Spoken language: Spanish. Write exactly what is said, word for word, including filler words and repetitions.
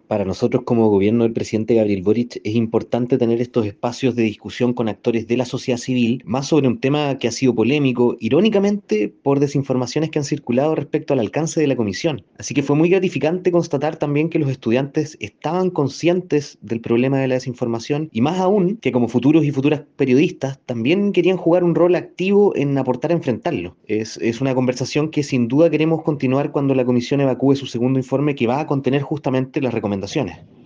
Para nosotros como gobierno del presidente Gabriel Boric es importante tener estos espacios de discusión con actores de la sociedad civil, más sobre un tema que ha sido polémico, irónicamente por desinformaciones que han circulado respecto al alcance de la comisión. Así que fue muy gratificante constatar también que los estudiantes estaban conscientes del problema de la desinformación y más aún que como futuros y futuras periodistas también querían jugar un rol activo en aportar a enfrentarlo. Es, es una conversación que sin duda queremos continuar cuando la comisión evacúe su segundo informe que va a contener justamente las recomendaciones.